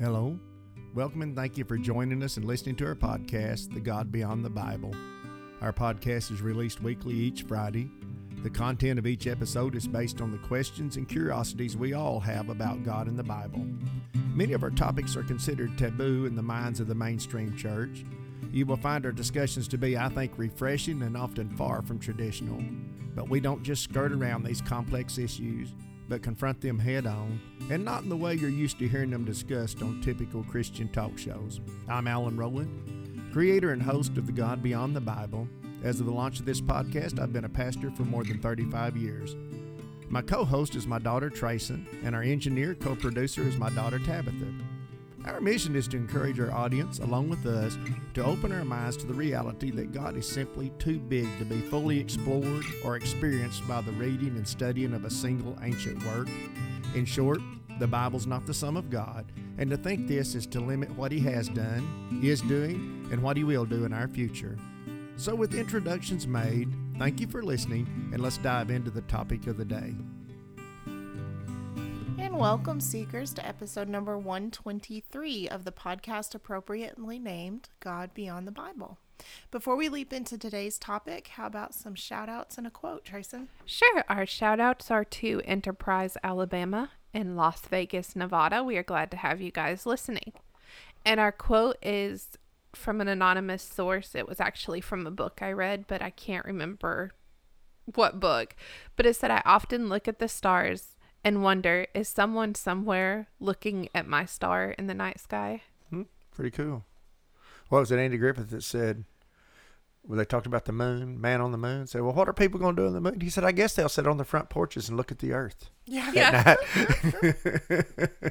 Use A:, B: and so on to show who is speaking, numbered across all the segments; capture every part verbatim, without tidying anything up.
A: Hello, welcome and thank you for joining us and listening to our podcast, The God Beyond the Bible. Our podcast is released weekly each Friday. The content of each episode is based on the questions and curiosities we all have about God and the Bible. Many of our topics are considered taboo in the minds of the mainstream church. You will find our discussions to be, I think, refreshing and often far from traditional. But we don't just skirt around these complex issues, but confront them head on, and not in the way you're used to hearing them discussed on typical Christian talk shows. I'm Alan Rowland, creator and host of The God Beyond the Bible. As of the launch of this podcast, I've been a pastor for more than thirty-five years. My co-host is my daughter Trayson, and our engineer co-producer is my daughter Tabitha. Our mission is to encourage our audience, along with us, to open our minds to the reality that God is simply too big to be fully explored or experienced by the reading and studying of a single ancient work. In short, the Bible's not the sum of God, and to think this is to limit what He has done, is doing, and what He will do in our future. So with introductions made, thank you for listening, and let's dive into the topic of the day.
B: And welcome, seekers, to episode number one twenty-three of the podcast appropriately named God Beyond the Bible. Before we leap into today's topic, how about some shout-outs and a quote, Trayson?
C: Sure. Our shout-outs are to Enterprise, Alabama and Las Vegas, Nevada. We are glad to have you guys listening. And our quote is from an anonymous source. It was actually from a book I read, but I can't remember what book. But it said, "I often look at the stars and wonder, is someone somewhere looking at my star in the night sky?"
A: Hmm, pretty cool. What was it, Andy Griffith that said, when they talked about the moon, man on the moon, said, well, what are people going to do on the moon? He said, I guess they'll sit on their front porches and look at the earth.
B: Yeah.
A: yeah.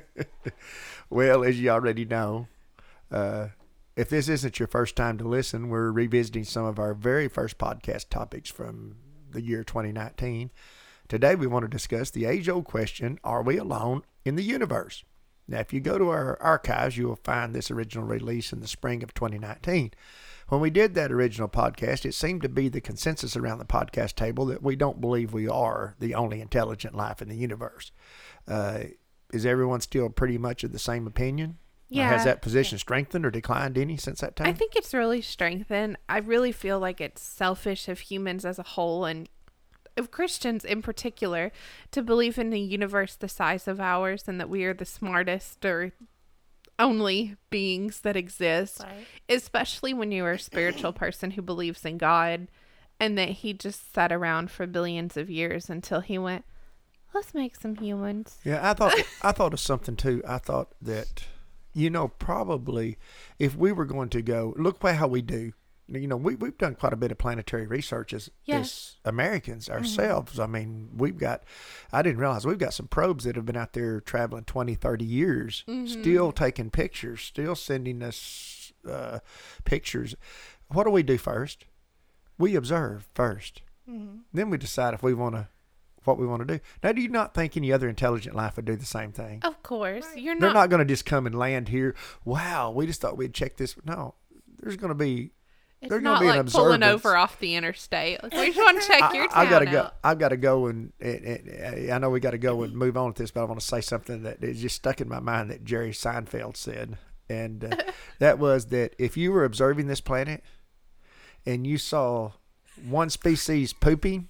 A: Well, as you already know, uh, if this isn't your first time to listen, we're revisiting some of our very first podcast topics from the year twenty nineteen. Today, we want to discuss the age-old question, are we alone in the universe? Now, if you go to our archives, you will find this original release in the spring of twenty nineteen. When we did that original podcast, it seemed to be the consensus around the podcast table that we don't believe we are the only intelligent life in the universe. Uh, is everyone still pretty much of the same opinion?
C: Yeah.
A: Or has that position strengthened or declined any since that time?
C: I think it's really strengthened. I really feel like it's selfish of humans as a whole and of Christians in particular to believe in a universe the size of ours and that we are the smartest or only beings that exist,
B: Right.
C: Especially when you are a spiritual person who believes in God and that He just sat around for billions of years until He went, let's make some humans.
A: Yeah, I thought I thought of something too. I thought that, you know, probably if we were going to go, look how we do. You know, we, we've done quite a bit of planetary research as,
C: Yeah.
A: as Americans ourselves. Mm-hmm. I mean, we've got, I didn't realize, we've got some probes that have been out there traveling twenty, thirty years, mm-hmm. still taking pictures, still sending us uh, pictures. What do we do first? We observe first. Mm-hmm. Then we decide if we want to, what we want to do. Now, do you not think any other intelligent life would do the same thing?
C: Of course.
B: Right.
C: You're
A: They're
C: not.
A: not going to just come and land here. Wow, we just thought we'd check this. No, there's going to be,
C: It's
A: There's gonna
C: not
A: be an
C: like pulling
A: observance.
C: over off the interstate. Like, we just want to check your
A: I,
C: town
A: I gotta
C: out.
A: go. I've got to go and, and, and I know we got to go and move on with this, but I want to say something that is just stuck in my mind that Jerry Seinfeld said, and uh, that was that if you were observing this planet and you saw one species pooping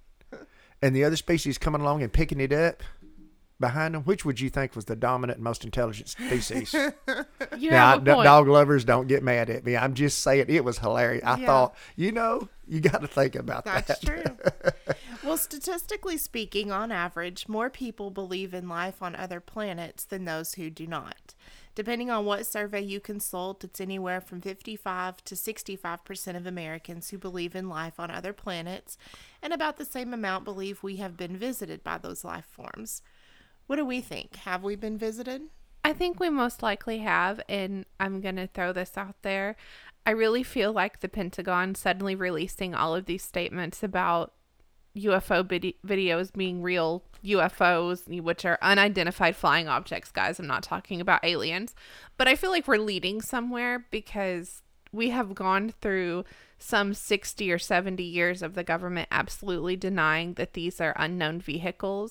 A: and the other species coming along and picking it up behind them, which would you think was the dominant and most intelligent species?
C: You
A: Now,
C: have a
A: d-
C: point.
A: dog lovers, don't get mad at me. I'm just saying it was hilarious. I
B: Yeah.
A: thought, you know, you got to think about
B: That's
A: that.
B: true. Well, statistically speaking, on average, more people believe in life on other planets than those who do not. Depending on what survey you consult, it's anywhere from fifty-five to sixty-five percent of Americans who believe in life on other planets, and about the same amount believe we have been visited by those life forms. What do we think? Have we been visited?
C: I think we most likely have, and I'm going to throw this out there. I really feel like the Pentagon suddenly releasing all of these statements about U F O vid- videos being real U F Os, which are unidentified flying objects, guys. I'm not talking about aliens. But I feel like we're leading somewhere because we have gone through some sixty or seventy years of the government absolutely denying that these are unknown vehicles.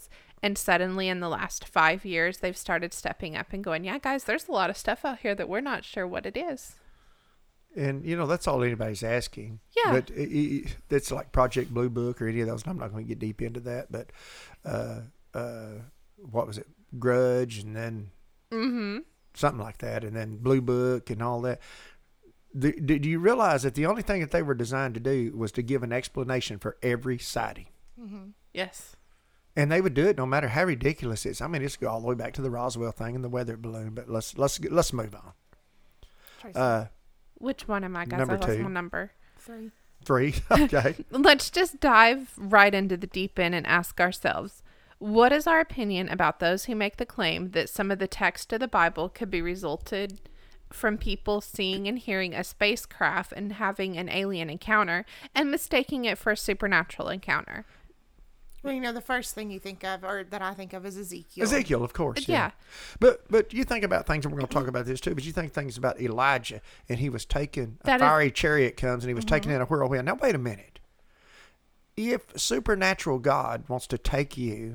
C: And suddenly in the last five years, they've started stepping up and going, yeah, guys, there's a lot of stuff out here that we're not sure what it is.
A: And, you know, that's all anybody's asking.
C: Yeah.
A: But it, it, it's like Project Blue Book or any of those. And I'm not going to get deep into that. But uh, uh, what was it? Grudge and then
C: Mm-hmm.
A: something like that. And then Blue Book and all that. Do, do you realize that the only thing that they were designed to do was to give an explanation for every sighting?
B: Mm-hmm.
C: Yes.
A: And they would do it no matter how ridiculous it is. I mean, it's go all the way back to the Roswell thing and the weather balloon. But let's let's let's move on.
B: Tracy.
A: Uh,
C: Which one am I, guys?
A: Number
C: I lost
A: two.
C: my number.
B: Three.
A: three. Okay.
C: Let's just dive right into the deep end and ask ourselves, what is our opinion about those who make the claim that some of the text of the Bible could be resulted from people seeing and hearing a spacecraft and having an alien encounter and mistaking it for a supernatural encounter?
B: Well, you know, the first thing you think of, or that I think of, is Ezekiel.
A: Ezekiel, of course.
C: Yeah.
A: Yeah. But but you think about things, and we're going to talk about this too, but you think things about Elijah, and he was taken, a
C: That is-
A: fiery chariot comes, and he was taken in a whirlwind. Now, wait a minute. If supernatural God wants to take you,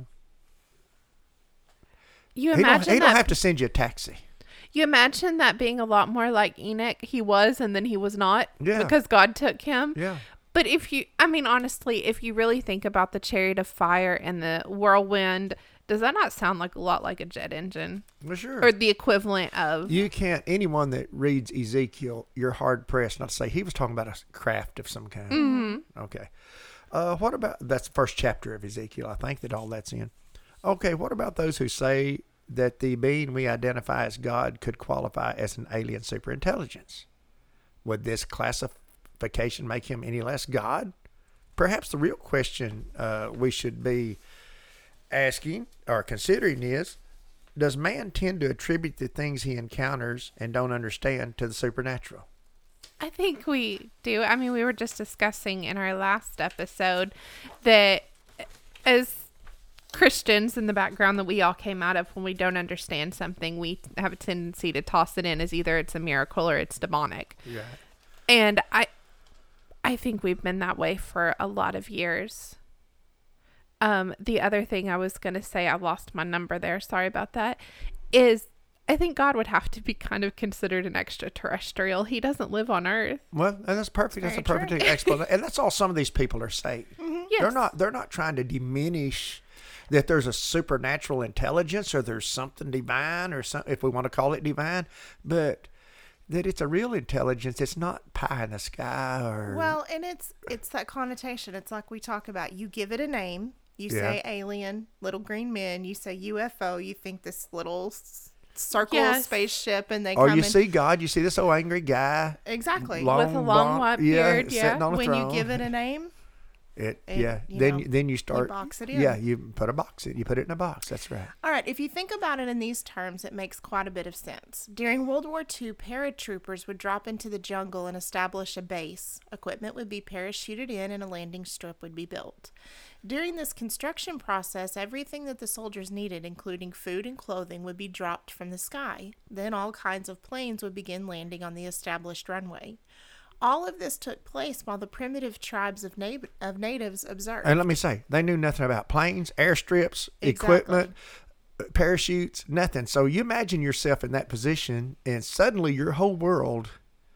C: You
A: he don't,
C: imagine
A: he don't
C: that
A: have to send you a taxi.
C: You imagine that being a lot more like Enoch. He was, and then he was not,
A: Yeah.
C: because God took him.
A: Yeah.
C: But if you, I mean, honestly, if you really think about the chariot of fire and the whirlwind, does that not sound like a lot like a jet engine?
A: Well, sure.
C: Or the equivalent of?
A: You can't, anyone that reads Ezekiel, you're hard pressed not to say he was talking about a craft of some kind.
C: Mm-hmm.
A: Okay. Uh, what about, that's the first chapter of Ezekiel, I think that all that's in. Okay, what about those who say that the being we identify as God could qualify as an alien superintelligence? Would this classification make him any less God? Perhaps the real question uh, we should be asking or considering is, does man tend to attribute the things he encounters and don't understand to the supernatural?
C: I think we do. I mean, we were just discussing in our last episode that as Christians in the background that we all came out of, when we don't understand something, we have a tendency to toss it in as either it's a miracle or it's demonic.
A: Yeah.
C: And I I think we've been that way for a lot of years. Um, the other thing I was going to say, I lost my number there, sorry about that, is I think God would have to be kind of considered an extraterrestrial. He doesn't live on Earth.
A: Well, and that's perfect. That's
B: Very
A: a perfect explanation. And that's all some of these people are saying.
C: Yes.
A: They're not they're not trying to diminish that there's a supernatural intelligence or there's something divine or something, if we want to call it divine, but that it's a real intelligence. It's not pie in the sky or
B: Well, and it's it's that connotation. It's like we talk about. You give it a name. You
A: Yeah.
B: say alien, little green men. You say U F O. You think this little s- circle
C: Yes.
B: spaceship, and they
A: or
B: come
A: you
B: in.
A: see God, you see this old angry guy.
B: Exactly.
A: long,
C: With a long
A: blonde-
C: white
A: yeah,
C: beard, yeah.
A: sitting on a
B: when
A: throne.
B: you give it a name,
A: It,
B: It,
A: yeah.
B: you
A: Then
B: know,
A: then you start.
B: box it in.
A: Yeah, you put a box in. You put it in a box. That's right.
B: all right, if you think about it in these terms, it makes quite a bit of sense. During World War Two, paratroopers would drop into the jungle and establish a base. Equipment would be parachuted in and a landing strip would be built. During this construction process, everything that the soldiers needed, including food and clothing, would be dropped from the sky. Then all kinds of planes would begin landing on the established runway. All of this took place while the primitive tribes of, na- of natives observed.
A: And let me say, they knew nothing about planes, airstrips,
B: Exactly.
A: equipment, parachutes, nothing. So you imagine yourself in that position, and suddenly your whole world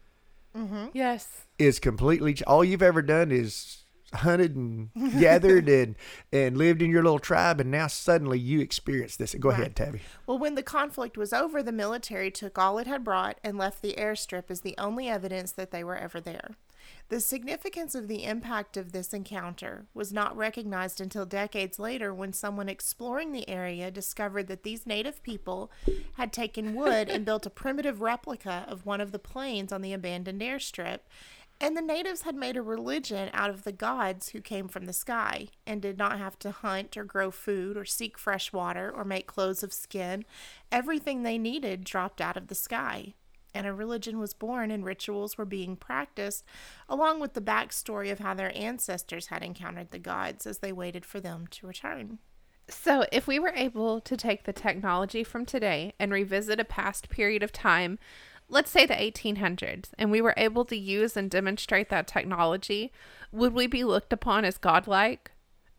C: Yes.
A: is completely. All you've ever done is hunted and gathered and and lived in your little tribe, and now suddenly you experience this. Go ahead,
B: Right.
A: Tabby.
B: Well, when the conflict was over, the military took all it had brought and left the airstrip as the only evidence that they were ever there. The significance of the impact of this encounter was not recognized until decades later when someone exploring the area discovered that these native people had taken wood and built a primitive replica of one of the planes on the abandoned airstrip. And the natives had made a religion out of the gods who came from the sky and did not have to hunt or grow food or seek fresh water or make clothes of skin. Everything they needed dropped out of the sky. And a religion was born and rituals were being practiced, along with the backstory of how their ancestors had encountered the gods as they waited for them to return.
C: So, if we were able to take the technology from today and revisit a past period of time, let's say the eighteen hundreds, and we were able to use and demonstrate that technology, would we be looked upon as godlike?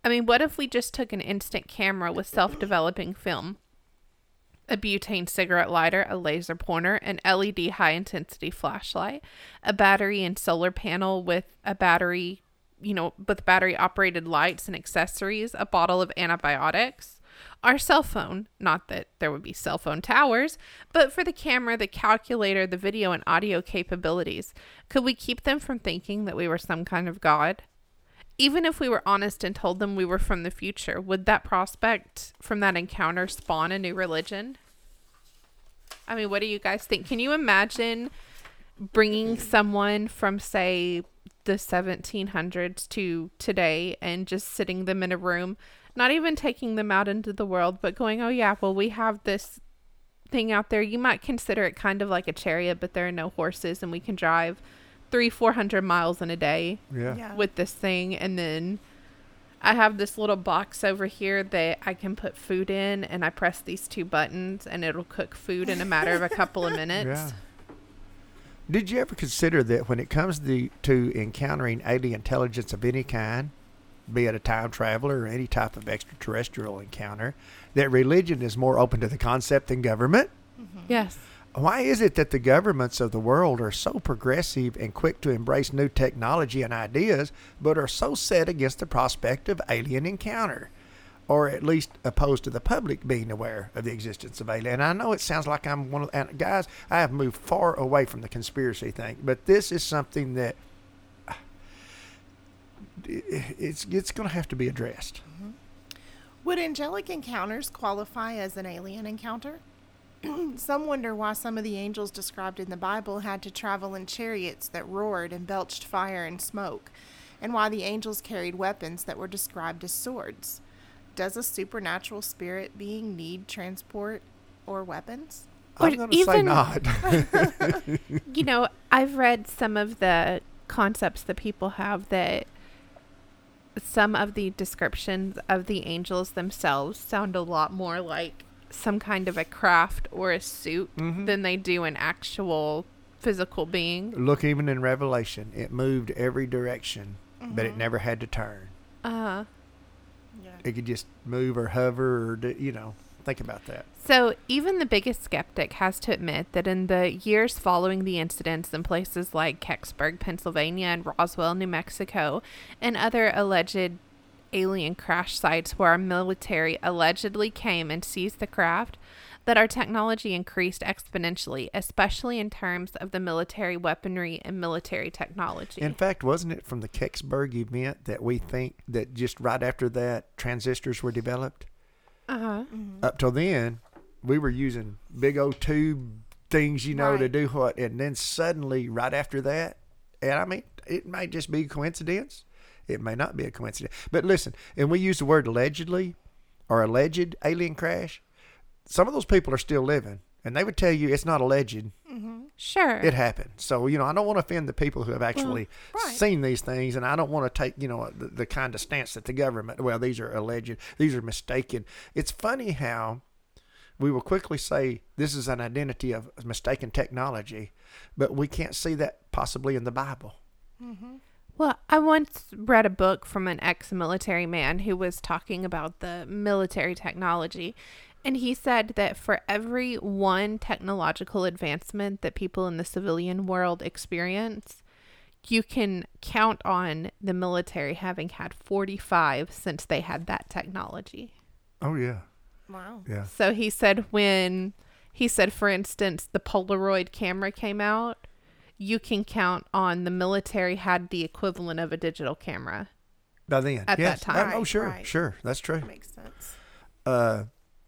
C: I mean, what if we just took an instant camera with self-developing film, a butane cigarette lighter, a laser pointer, an L E D high-intensity flashlight, a battery and solar panel with a battery, you know, with battery-operated lights and accessories, a bottle of antibiotics, our cell phone, not that there would be cell phone towers, but for the camera, the calculator, the video and audio capabilities. Could we keep them from thinking that we were some kind of god? Even if we were honest and told them we were from the future, would that prospect from that encounter spawn a new religion? I mean, what do you guys think? Can you imagine bringing someone from, say, the seventeen hundreds to today and just sitting them in a room, not even taking them out into the world, but going, oh yeah, well, we have this thing out there. You might consider it kind of like a chariot, but there are no horses and we can drive three, four hundred miles in a day
A: Yeah.
B: Yeah.
C: with this thing. And then I have this little box over here that I can put food in, and I press these two buttons and it'll cook food in a matter of a couple of minutes.
A: Yeah. Did you ever consider that when it comes to, to encountering alien intelligence of any kind, be it a time traveler or any type of extraterrestrial encounter, that religion is more open to the concept than government?
C: Yes.
A: Why is it that the governments of the world are so progressive and quick to embrace new technology and ideas, but are so set against the prospect of alien encounter, or at least opposed to the public being aware of the existence of alien? And I know it sounds like I'm one of and guys. I have moved far away from the conspiracy thing, but this is something that it's it's going to have to be addressed.
B: Would angelic encounters qualify as an alien encounter? Some wonder why some of the angels described in the Bible had to travel in chariots that roared and belched fire and smoke, and why the angels carried weapons that were described as swords. Does a supernatural spirit being need transport or weapons?
C: Or
A: I'm going to say
C: even-
A: not.
C: You know, I've read some of the concepts that people have that some of the descriptions of the angels themselves sound a lot more like some kind of a craft or a suit
A: Mhm.
C: than they do an actual physical being.
A: Look, even in Revelation, it moved every direction, but it never had to turn.
C: Uh,
B: Yeah.
A: It could just move or hover or, do, you know, think about that.
C: so even the biggest skeptic has to admit that in the years following the incidents in places like Kecksburg, Pennsylvania, and Roswell, New Mexico, and other alleged alien crash sites where our military allegedly came and seized the craft, that our technology increased exponentially, especially in terms of the military weaponry and military technology.
A: In fact, wasn't it from the Kecksburg event that we think that just right after that transistors were developed?
C: uh-huh.
A: Up till then, we were using big old tube things, you know, to
B: Right.
A: do what, and then suddenly right after that, and I mean, it might just be a coincidence. It may not be a coincidence. But listen, and we use the word allegedly or alleged alien crash. Some of those people are still living, and they would tell you it's not alleged.
C: Sure.
A: It happened. So, you know, I don't want to offend the people who have actually
B: right.
A: seen these things, and I don't want to take, you know, the, the kind of stance that the government, well, these are alleged, these are mistaken. It's funny how we will quickly say this is an identity of mistaken technology, but we can't see that possibly in the Bible.
C: Well, I once read a book from an ex-military man who was talking about the military technology, and he said that for every one technological advancement that people in the civilian world experience, you can count on the military having had forty-five since they had that technology.
A: Oh, yeah.
B: Wow.
A: Yeah.
C: So he said when, he said, for instance, the Polaroid camera came out, you can count on the military had the equivalent of a digital camera.
A: By then.
C: At
A: yes.
C: that time.
A: Oh, oh, sure.
B: Right.
A: Sure. That's true.
B: Makes sense.
A: Uh,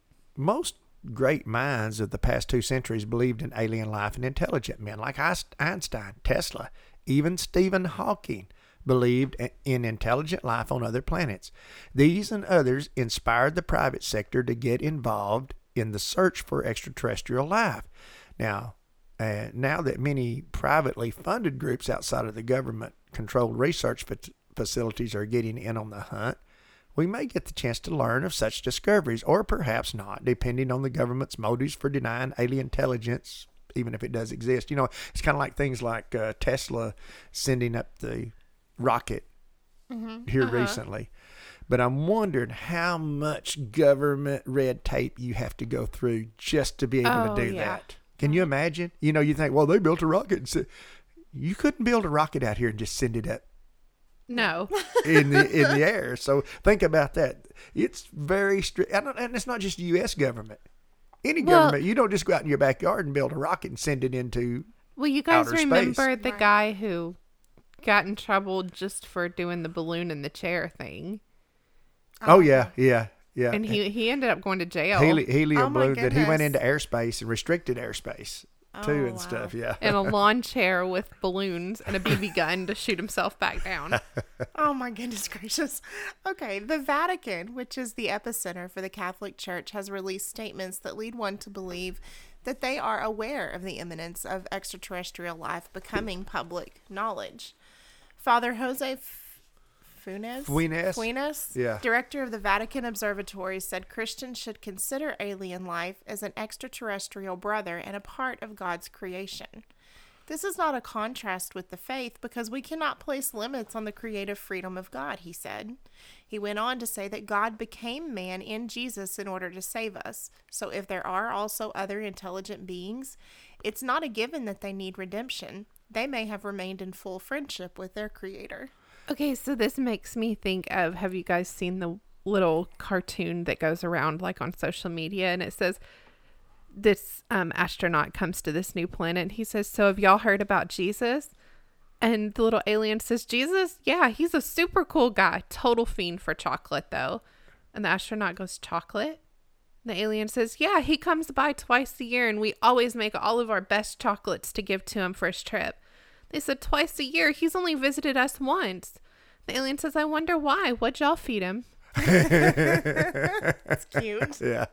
A: most great minds of the past two centuries believed in alien life and intelligent men like Einstein, Tesla, even Stephen Hawking believed in intelligent life on other planets. These and others inspired the private sector to get involved in the search for extraterrestrial life. Now, uh, now that many privately funded groups outside of the government-controlled research fa- facilities are getting in on the hunt, we may get the chance to learn of such discoveries, or perhaps not, depending on the government's motives for denying alien intelligence, even if it does exist. You know, it's kind of like things like uh, Tesla sending up the rocket here
C: Uh-huh.
A: recently. But I'm wondering how much government red tape you have to go through just to be able
C: Oh,
A: to do
C: yeah.
A: that. Can you imagine? You know, you think, well, they built a rocket. And so, you couldn't build a rocket out here and just send it up
C: No.
A: in the in the air. So think about that. It's very strict, and it's not just the U S government. Any
C: Well-
A: government, you don't just go out in your backyard and build a rocket and send it into.
C: Well, you guys
A: Outer
C: remember
A: space.
C: the
B: Right.
C: guy who got in trouble just for doing the balloon in the chair thing,
A: Oh, yeah, yeah, yeah.
C: and he he ended up going to jail
A: Heli- helium
B: Oh, my
A: balloon that he went
B: goodness.
A: into airspace and restricted airspace too
B: Oh,
A: and
B: wow.
A: stuff. Yeah.
C: in a lawn chair with balloons and a B B gun to shoot himself back down.
B: Oh my goodness gracious. Okay, the Vatican, which is the epicenter for the Catholic Church, has released statements that lead one to believe that they are aware of the imminence of extraterrestrial life becoming public knowledge. Father Jose F- Funes,
A: Funes?
B: Funes,
A: Yeah.
B: director of the Vatican Observatory, said Christians should consider alien life as an extraterrestrial brother and a part of God's creation. This is not a contrast with the faith because we cannot place limits on the creative freedom of God, he said. He went on to say that God became man in Jesus in order to save us. So if there are also other intelligent beings, it's not a given that they need redemption. They may have remained in full friendship with their creator.
C: Okay, so this makes me think of, have you guys seen the little cartoon that goes around like on social media, and it says this um, astronaut comes to this new planet and he says, so have y'all heard about Jesus? And the little alien says, Jesus? Yeah, he's a super cool guy. Total fiend for chocolate, though. And the astronaut goes, chocolate? The alien says, yeah, he comes by twice a year and we always make all of our best chocolates to give to him for his trip. They said, twice a year? He's only visited us once. The alien says, I wonder why. What'd y'all feed him?
B: It's cute.
A: Yeah.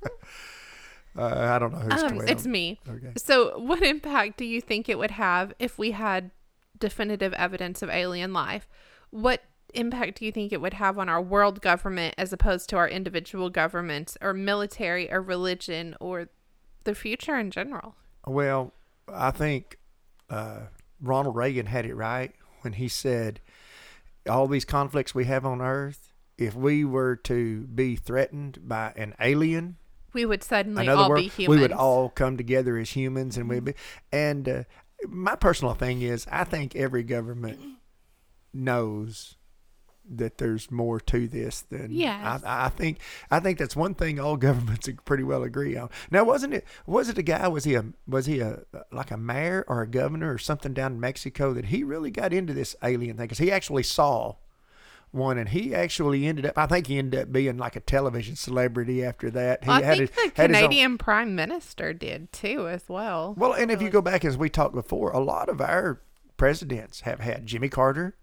A: uh, I don't know who's
C: Um,
A: twelve.
C: it's me.
A: Okay.
C: So what impact do you think it would have if we had definitive evidence of alien life? What impact do you think it would have on our world government as opposed to our individual governments or military or religion or the future in general?
A: Well, I think uh, Ronald Reagan had it right when he said all these conflicts we have on Earth, if we were to be threatened by an alien,
C: We would suddenly
A: another
C: all
A: world,
C: be humans.
A: we would all come together as humans, and we'd be. And uh, my personal thing is, I think every government knows that there's more to this than
C: Yes.
A: I, I think. I think that's one thing all governments pretty well agree on. Now, wasn't it? Was it a guy? Was he a? Was he a like a mayor or a governor or something down in Mexico that he really got into this alien thing? Because he actually saw one, and he actually ended up. I think he ended up being like a television celebrity after that. He
C: I
A: had
C: think
A: his-
C: the
A: had his own-
C: Canadian Prime Minister did too, as well.
A: well, and if you go back, as we talked before, a lot of our presidents have had. Jimmy Carter,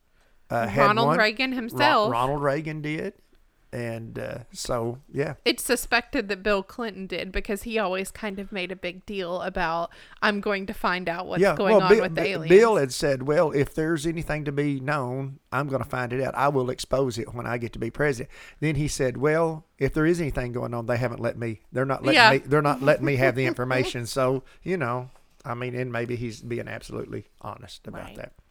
A: uh, had
C: Ronald
A: one.
C: Reagan
A: Ro-
C: himself.
A: Ronald Reagan did, and uh, so yeah.
C: It's suspected that Bill Clinton did because he always kind of made a big deal about, I'm going to find out what's
A: yeah,
C: going
A: well,
C: on
A: Bill,
C: with the
A: Bi-
C: aliens.
A: Bill had said, "Well, if there's anything to be known, I'm going to find it out. I will expose it when I get to be president." Then he said, "Well, if there is anything going on, they haven't let me. They're not letting
C: Yeah.
A: me. They're not letting me have the information." So you know, I mean, and maybe he's being absolutely honest about
B: Right.
A: that.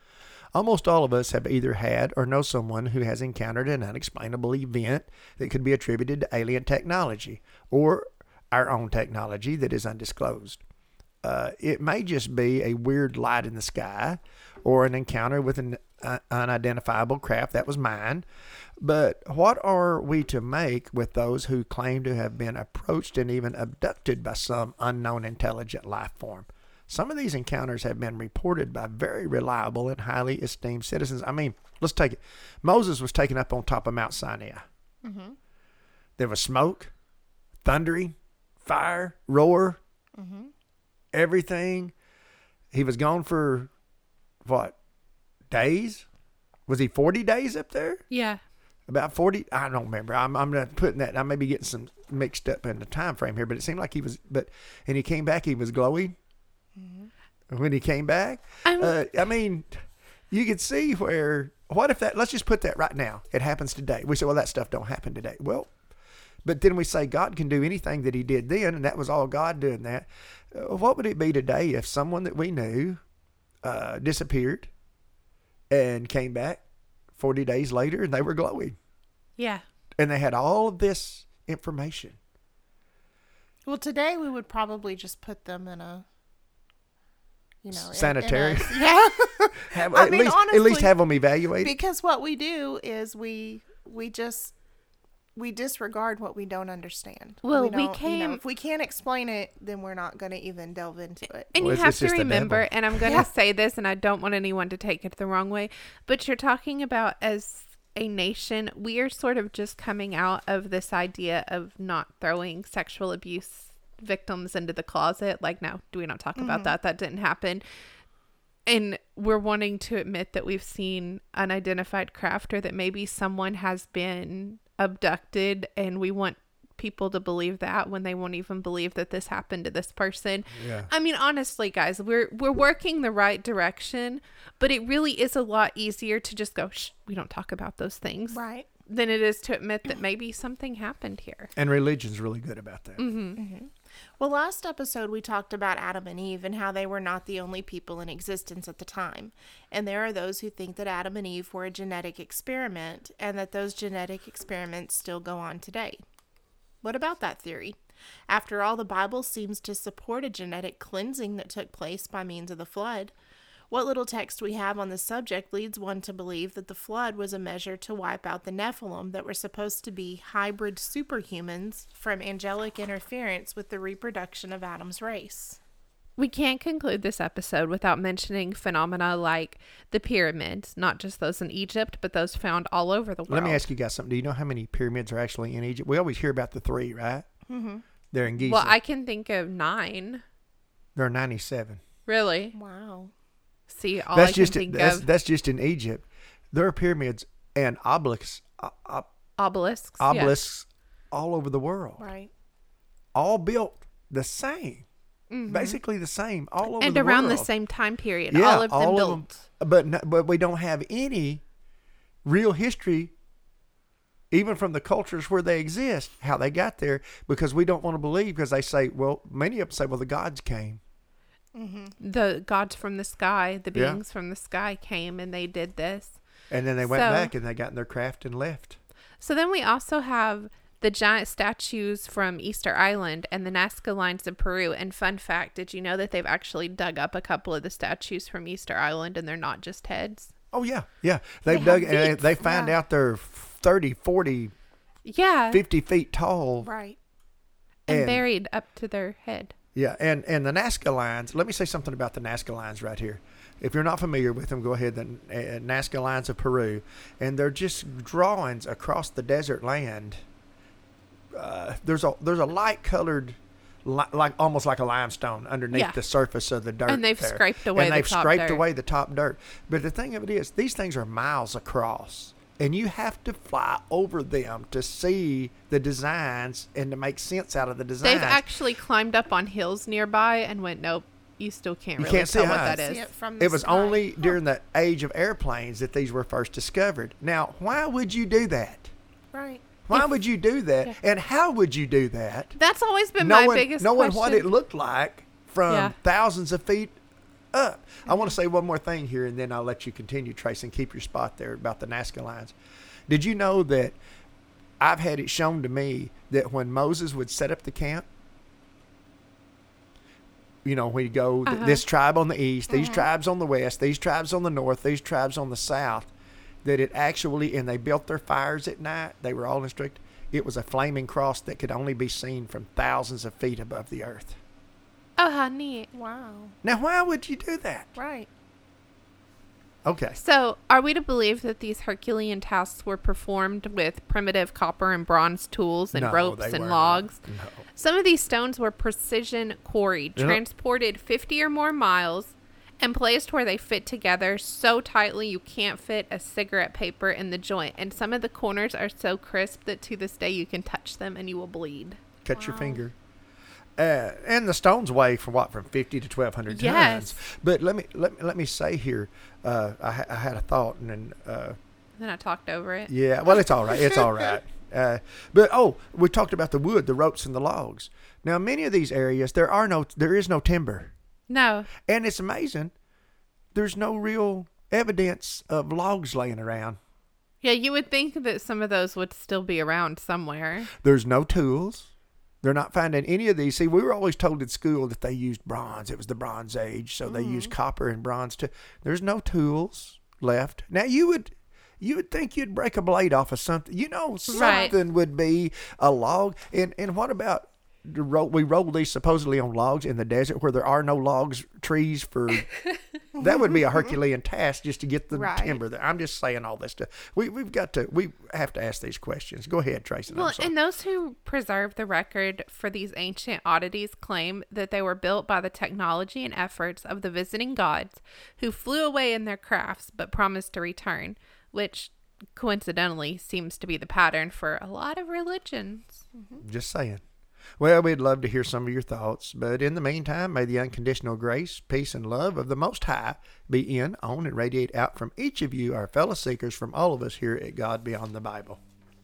A: Almost all of us have either had or know someone who has encountered an unexplainable event that could be attributed to alien technology or our own technology that is undisclosed. Uh, it may just be a weird light in the sky or an encounter with an uh, unidentifiable craft. That was mine. But what are we to make with those who claim to have been approached and even abducted by some unknown intelligent life form? Some of these encounters have been reported by very reliable and highly esteemed citizens. I mean, let's take it. Moses was taken up on top of Mount Sinai.
B: Mm-hmm.
A: There was smoke, thundering, fire, roar,
B: Mm-hmm.
A: everything. He was gone for, what, days? Was he forty days up there?
C: Yeah.
A: About forty? I don't remember. I'm I'm not putting that. I may be getting some mixed up in the time frame here, but it seemed like he was. But and he came back. He was glowing. Mm-hmm. When he came back,
C: I'm-
A: uh, I mean, you could see where. What if that? Let's just put that right now. It happens today. We say, well, that stuff don't happen today. Well, but then we say God can do anything that He did then, and that was all God doing that. Uh, what would it be today if someone that we knew uh, disappeared and came back forty days later and they were glowing?
C: Yeah.
A: And they had all of this information.
B: Well, today we would probably just put them in a, you know, in-
A: Sanitary.
B: in a- yeah.
A: Have,
B: I
A: at,
B: mean,
A: least, at least
B: honestly,
A: have them evaluated.
B: Because what we do is we we just we disregard what we don't understand.
C: Well, we
B: don't- you know,
C: came-
B: if we can't explain it, then we're not going to even delve into it.
C: And
A: Well,
C: you
A: it's-
C: have
A: it's
C: to
A: just the
C: remember,
A: devil.
C: and I'm going to
B: Yeah.
C: say this, and I don't want anyone to take it the wrong way, but you're talking about as a nation, we are sort of just coming out of this idea of not throwing sexual abuse victims into the closet. Like, no, do we not talk about that? That didn't happen. And we're wanting to admit that we've seen unidentified craft, or that maybe someone has been abducted, and we want people to believe that when they won't even believe that this happened to this person.
A: Yeah.
C: I mean, honestly, guys, we're we're working the right direction, but it really is a lot easier to just go, shh, we don't talk about those things,
B: Right.
C: than it is to admit that maybe something happened here.
A: And religion's really good about that.
C: Mm-hmm.
B: Well, last episode we talked about Adam and Eve and how they were not the only people in existence at the time. And there are those who think that Adam and Eve were a genetic experiment and that those genetic experiments still go on today. What about that theory? After all, the Bible seems to support a genetic cleansing that took place by means of the flood. What little text we have on the subject leads one to believe that the flood was a measure to wipe out the Nephilim that were supposed to be hybrid superhumans from angelic interference with the reproduction of Adam's race.
C: We can't conclude this episode without mentioning phenomena like the pyramids, not just those in Egypt, but those found all over the world.
A: Let me ask you guys something. Do you know how many pyramids are actually in Egypt? We always hear about the three, right?
B: Mm-hmm.
A: They're in Giza.
C: Well, I can think of nine.
A: There are ninety-seven.
C: Really?
B: Wow.
C: See, all
A: That's
C: I can
A: just
C: think
A: that's,
C: of
A: that's just in Egypt. There are pyramids and obelisks, uh, uh,
C: obelisks. yeah.
A: obelisks all over the world,
B: Right.
A: all built the same,
C: Mhm.
A: basically the same, all over
C: And
A: the
C: around
A: world.
C: the same time period.
A: Yeah,
C: all of them
A: all of
C: built.
A: them. But no, but we don't have any real history, even from the cultures where they exist, how they got there, because we don't want to believe, because they say, well, many of them say, well, the gods came.
B: Mm-hmm.
C: The gods from the sky, the
A: Yeah.
C: beings from the sky came and they did this.
A: And then they went
C: So-
A: back and they got in their craft and left.
C: So then we also have the giant statues from Easter Island and the Nazca lines of Peru. And fun fact, did you know that they've actually dug up a couple of the statues from Easter Island and they're not just heads?
A: Oh, yeah, yeah. They've
B: They
A: dug,
B: have
A: and
B: feet.
A: they find
B: Yeah.
A: out they're thirty, forty,
C: Yeah.
A: fifty feet tall.
B: Right.
C: and,
A: and-
C: buried up to their head.
A: Yeah, and, and the Nazca lines, let me say something about the Nazca lines right here. If you're not familiar with them, go ahead. The uh, Nazca lines of Peru, and they're just drawings across the desert land. Uh, there's a there's a light colored, li- like almost like a limestone underneath
C: Yeah.
A: the surface of the dirt.
C: And they've
A: there.
C: scraped away
A: and
C: the
A: they've
C: top
A: scraped
C: dirt.
A: away the top dirt. But the thing of it is, these things are miles across. And you have to fly over them to see the designs and to make sense out of the designs.
C: They've actually climbed up on hills nearby and went, nope, you still can't
A: You
C: really
A: can't see
C: tell what
A: how
C: that
A: it's-
C: is.
B: See it from the
A: It was
B: sky.
A: only during the age of airplanes that these were first discovered. Now, why would you do that?
B: Right.
A: Why
C: If-
A: would you do that?
C: Yeah.
A: And how would you do that?
C: That's always been my
A: Knowing,
C: biggest
A: knowing
C: question.
A: what it looked like from
C: Yeah.
A: thousands of feet up. I want to say one more thing here, and then I'll let you continue, Trace, and keep your spot there about the Nazca lines. Did you know that I've had it shown to me that when Moses would set up the camp, you know, we go, th-
C: Uh-huh.
A: this tribe on the east, these
B: Mhm.
A: tribes on the west, these tribes on the north, these tribes on the south, that it actually, and they built their fires at night, they were all instructed, it was a flaming cross that could only be seen from thousands of feet above the earth.
C: Oh, how neat.
B: Wow.
A: Now, why would you do that?
B: Right.
A: Okay.
C: So, are we to believe that these Herculean tasks were performed with primitive copper and bronze tools and
A: No,
C: ropes
A: they
C: and
A: were
C: logs?
A: not. No.
C: Some of these stones were precision quarried,
A: They're not-
C: transported fifty or more miles, and placed where they fit together so tightly you can't fit a cigarette paper in the joint. And some of the corners are so crisp that to this day you can touch them and you will bleed.
A: Cut your
B: Wow.
A: finger. Uh, and the stones weigh from what, from fifty to twelve hundred
C: Yes.
A: tons. But let me let me let me say here, uh, I, ha- I had a thought, and then uh,
C: Then I talked over it.
A: yeah, well, it's all right, it's all right. Uh, but oh, we talked about the wood, the ropes, and the logs. Now, many of these areas there are no, there is no timber,
C: No.
A: and it's amazing. There's no real evidence of logs laying around
C: Yeah, you would think that some of those would still be around somewhere.
A: There's no tools. They're not finding any of these. See, we were always told at school that they used bronze. It was the Bronze Age, so mm-hmm. they used copper and bronze too. There's no tools left. Now, you would you would think you'd break a blade off of something. You know, something right. would be a log. And and what about, we roll these supposedly on logs in the desert where there are no logs, trees for... That would be a Herculean task just to get the right. timber there. I'm just saying all this stuff. We, we've got to, we have to ask these questions. Go ahead, Tracy.
C: Well, and those who preserve the record for these ancient oddities claim that they were built by the technology and efforts of the visiting gods who flew away in their crafts but promised to return, which coincidentally seems to be the pattern for a lot of religions.
A: Mm-hmm. Just saying. Well, we'd love to hear some of your thoughts, but in the meantime, may the unconditional grace, peace, and love of the Most High be in, on, and radiate out from each of you, our fellow seekers, from all of us here at God Beyond the Bible.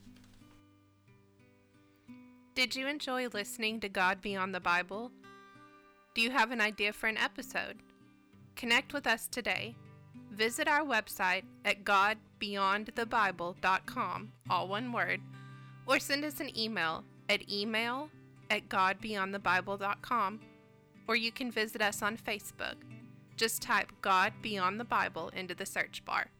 C: Did you enjoy listening to God Beyond the Bible? Do you have an idea for an episode? Connect with us today. Visit our website at god beyond the bible dot com, all one word, or send us an email at email at god beyond the bible dot com, or you can visit us on Facebook. Just type God Beyond the Bible into the search bar.